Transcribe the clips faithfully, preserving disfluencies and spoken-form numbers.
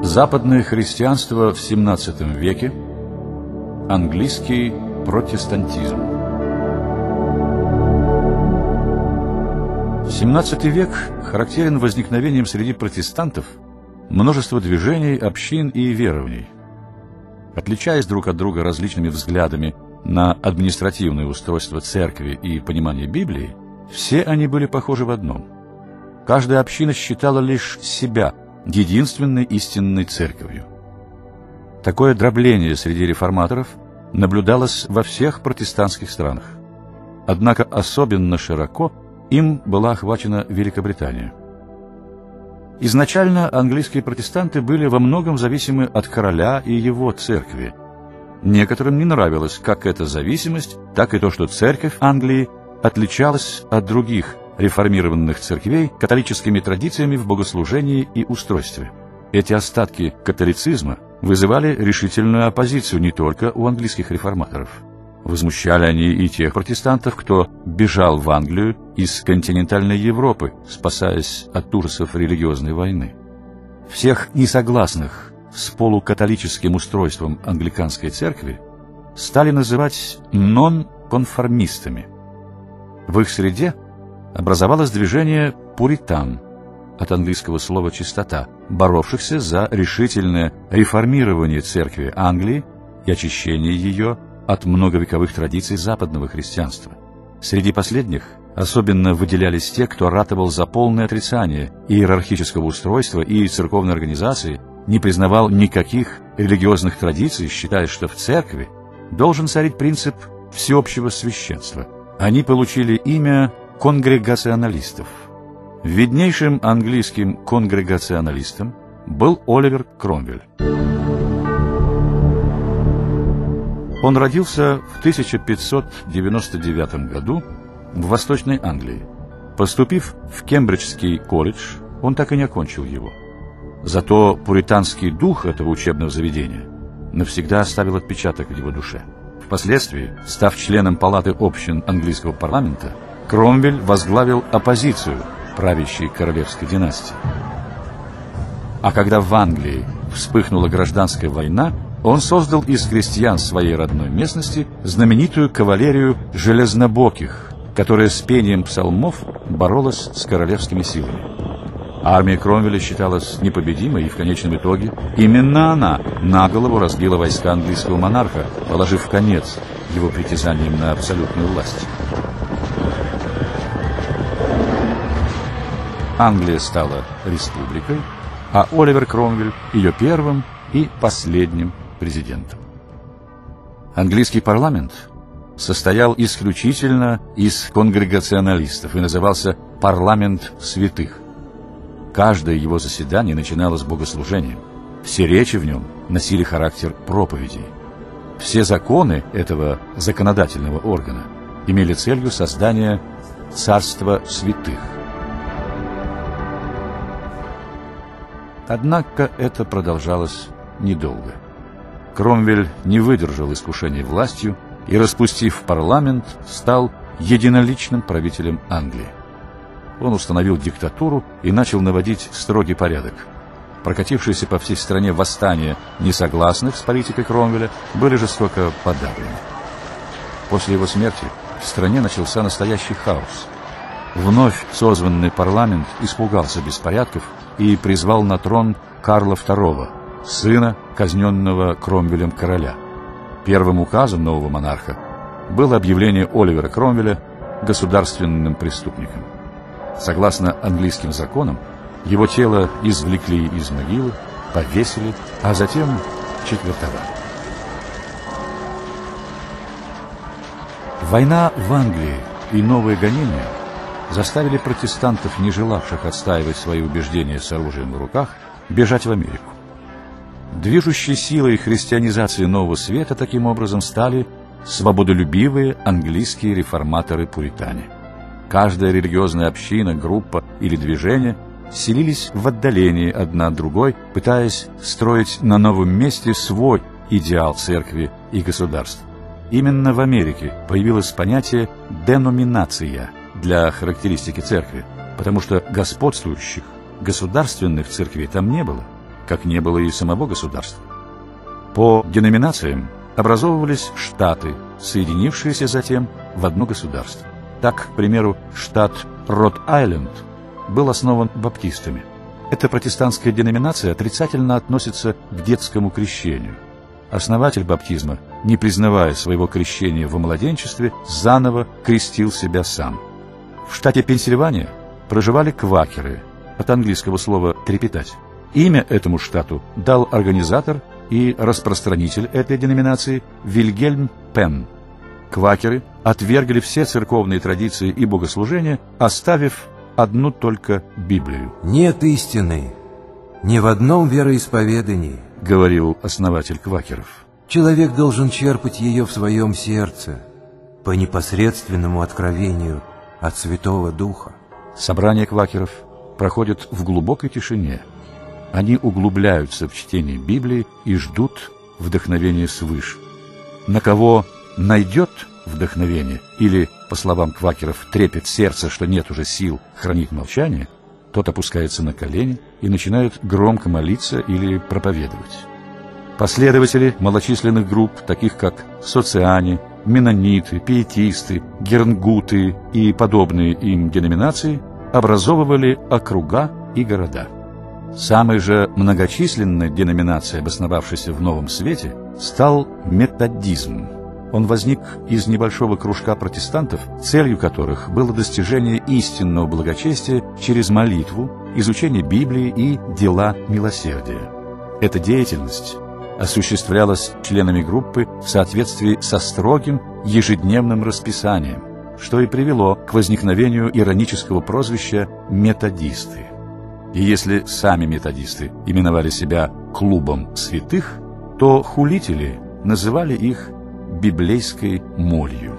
Западное христианство в семнадцатом веке, английский протестантизм. семнадцатый век характерен возникновением среди протестантов множества движений, общин и верований. Отличаясь друг от друга различными взглядами на административное устройство церкви и понимание Библии, все они были похожи в одном. Каждая община считала лишь себя единственной истинной церковью. Такое дробление среди реформаторов наблюдалось во всех протестантских странах. Однако особенно широко им была охвачена Великобритания. Изначально английские протестанты были во многом зависимы от короля и его церкви. Некоторым не нравилось как эта зависимость, так и то, что церковь Англии отличалась от других реформированных церквей католическими традициями в богослужении и устройстве. Эти остатки католицизма вызывали решительную оппозицию не только у английских реформаторов. Возмущали они и тех протестантов, кто бежал в Англию из континентальной Европы, спасаясь от ужасов религиозной войны. Всех несогласных с полукатолическим устройством англиканской церкви стали называть нонконформистами. В их среде образовалось движение пуритан, от английского слова «чистота», боровшихся за решительное реформирование церкви Англии и очищение ее от многовековых традиций западного христианства. Среди последних особенно выделялись те, кто ратовал за полное отрицание иерархического устройства и церковной организации, не признавал никаких религиозных традиций, считая, что в церкви должен царить принцип всеобщего священства. Они получили имя конгрегационалистов. Виднейшим английским конгрегационалистом был Оливер Кромвель. Он родился в тысяча пятьсот девяносто девятом году в Восточной Англии. Поступив в Кембриджский колледж, он так и не окончил его. Зато пуританский дух этого учебного заведения навсегда оставил отпечаток в его душе. Впоследствии, став членом Палаты общин английского парламента, Кромвель возглавил оппозицию правящей королевской династии. А когда в Англии вспыхнула гражданская война, он создал из крестьян своей родной местности знаменитую кавалерию железнобоких, которая с пением псалмов боролась с королевскими силами. Армия Кромвеля считалась непобедимой, и в конечном итоге именно она наголову разбила войска английского монарха, положив конец его притязаниям на абсолютную власть. Англия стала республикой, а Оливер Кромвель ее первым и последним президентом. Английский парламент состоял исключительно из конгрегационалистов и назывался «парламент святых». Каждое его заседание начиналось с богослужением. Все речи в нем носили характер проповедей. Все законы этого законодательного органа имели целью создания царства святых. Однако это продолжалось недолго. Кромвель не выдержал искушения властью и, распустив парламент, стал единоличным правителем Англии. Он установил диктатуру и начал наводить строгий порядок. Прокатившиеся по всей стране восстания несогласных с политикой Кромвеля были жестоко подавлены. После его смерти в стране начался настоящий хаос. Вновь созванный парламент испугался беспорядков и призвал на трон Карла второго, сына казненного Кромвелем короля. Первым указом нового монарха было объявление Оливера Кромвеля государственным преступником. Согласно английским законам, его тело извлекли из могилы, повесили, а затем четвертовали. Война в Англии и новые гонения заставили протестантов, не желавших отстаивать свои убеждения с оружием в руках, бежать в Америку. Движущей силой христианизации Нового Света таким образом стали свободолюбивые английские реформаторы-пуритане. Каждая религиозная община, группа или движение селились в отдалении одна от другой, пытаясь строить на новом месте свой идеал церкви и государства. Именно в Америке появилось понятие «деноминация» для характеристики церкви, потому что господствующих государственных церквей там не было. как не было и самого государства. По деноминациям образовывались штаты, соединившиеся затем в одно государство. Так, к примеру, штат Род-Айленд был основан баптистами. Эта протестантская деноминация отрицательно относится к детскому крещению. Основатель баптизма, не признавая своего крещения во младенчестве, заново крестил себя сам. В штате Пенсильвания проживали квакеры, от английского слова «трепетать». Имя этому штату дал организатор и распространитель этой деноминации Вильгельм Пенн. Квакеры отвергли все церковные традиции и богослужения, оставив одну только Библию. «Нет истины ни в одном вероисповедании, — говорил основатель квакеров. Человек должен черпать ее в своем сердце по непосредственному откровению от Святого Духа». Собрания квакеров проходят в глубокой тишине. Они углубляются в чтение Библии и ждут вдохновения свыше. На кого найдет вдохновение, или, по словам квакеров, трепет сердца, что нет уже сил хранить молчание, тот опускается на колени и начинает громко молиться или проповедовать. Последователи малочисленных групп, таких как социане, меннониты, пиетисты, гернгуты и подобные им деноминации, образовывали округа и города. Самой же многочисленной деноминацией, обосновавшейся в Новом Свете, стал методизм. Он возник из небольшого кружка протестантов, целью которых было достижение истинного благочестия через молитву, изучение Библии и дела милосердия. Эта деятельность осуществлялась членами группы в соответствии со строгим ежедневным расписанием, что и привело к возникновению иронического прозвища «методисты». И если сами методисты именовали себя «клубом святых», то хулители называли их библейской молью.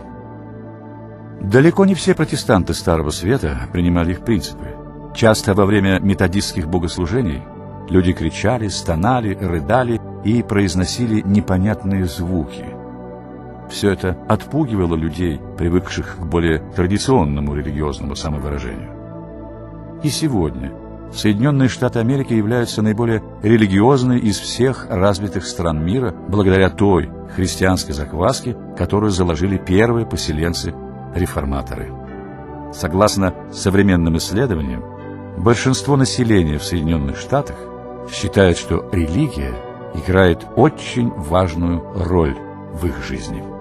Далеко не все протестанты Старого Света принимали их принципы. Часто во время методистских богослужений люди кричали, стонали, рыдали и произносили непонятные звуки. Все это отпугивало людей, привыкших к более традиционному религиозному самовыражению. И сегодня Соединенные Штаты Америки являются наиболее религиозной из всех развитых стран мира благодаря той христианской закваске, которую заложили первые поселенцы-реформаторы. Согласно современным исследованиям, большинство населения в Соединенных Штатах считает, что религия играет очень важную роль в их жизни.